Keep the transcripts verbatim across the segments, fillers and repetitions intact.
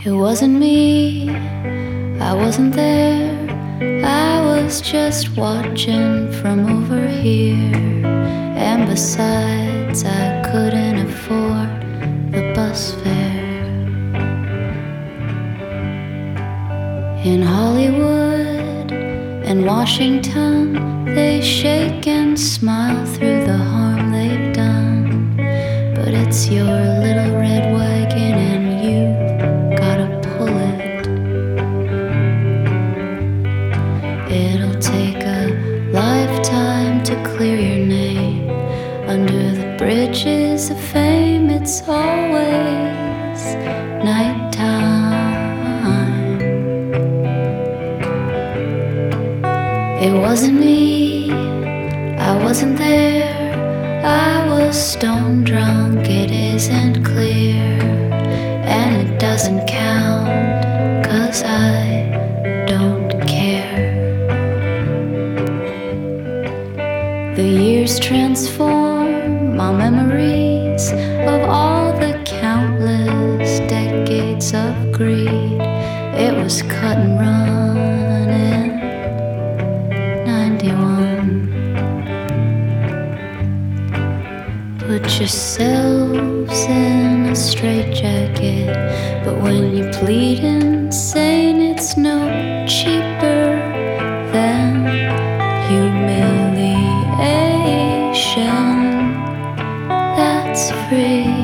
It wasn't me, I wasn't there. I was just watching from over here. And besides, I couldn't afford the bus fare. In Hollywood and Washington, they shake and smile through the harm they've done. But it's your little red wagon and you've gotta pull it. It'll take a lifetime to clear your name. Under the bridges of fame, it's always nighttime. It wasn't me, I wasn't there. I was stone drunk, it isn't clear. And it doesn't count, 'cause I don't care. The years transform my memories of all the countless decades of greed. It was cut and run in ninety-one. Put yourselves in a straitjacket, but when you plead insane, it's no cheaper than humiliation. That's free.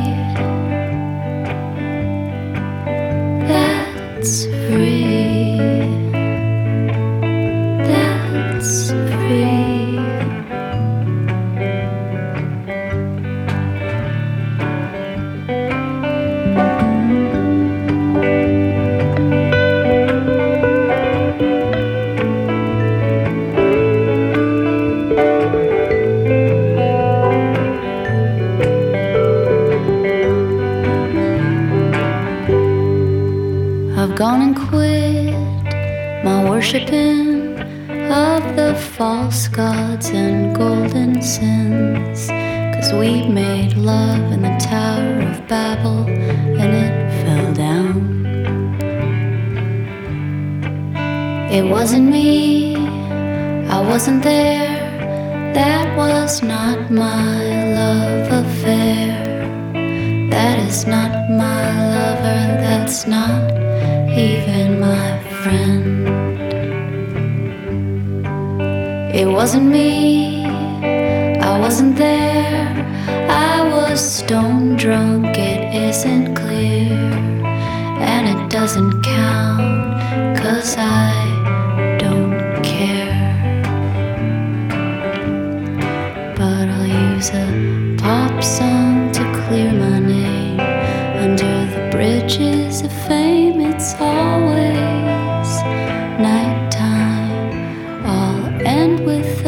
That's free. That's free. I've gone and quit my worshiping of the false gods and golden sins, 'cause we made love in the Tower of Babel and it fell down. It wasn't me, I wasn't there. That was not my love affair. That is not my lover, that's not even my friend. It wasn't me, I wasn't there. I was stone drunk, it isn't clear. And it doesn't count, 'cause I don't care. But I'll use a pop song to clear my name. Under the bridges of fame, it's always nighttime. I'll end with